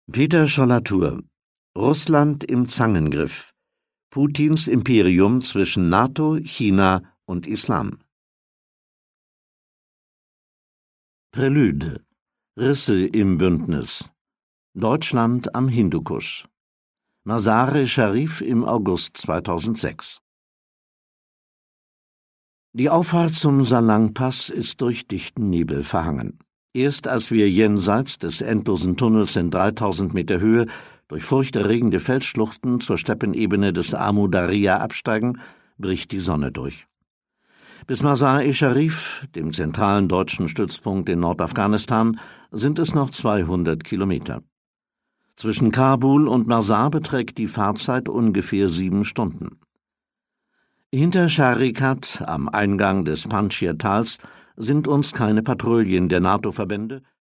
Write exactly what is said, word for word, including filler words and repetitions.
Peter Schollatur: Russland im Zangengriff. Putins Imperium zwischen NATO, China und Islam. Prälude: Risse im Bündnis. Deutschland am Hindukusch. Mazar-e-Sharif im August zweitausendsechs. Die Auffahrt zum Salangpass ist durch dichten Nebel verhangen. Erst als wir jenseits des endlosen Tunnels in dreitausend Meter Höhe durch furchterregende Felsschluchten zur Steppenebene des Amu Darya absteigen, bricht die Sonne durch. Bis Mazar-e-Sharif, dem zentralen deutschen Stützpunkt in Nordafghanistan, sind es noch zweihundert Kilometer. Zwischen Kabul und Mazar beträgt die Fahrzeit ungefähr sieben Stunden. Hinter Sharikat, am Eingang des Panjshir-Tals, sind uns keine Patrouillen der NATO-Verbände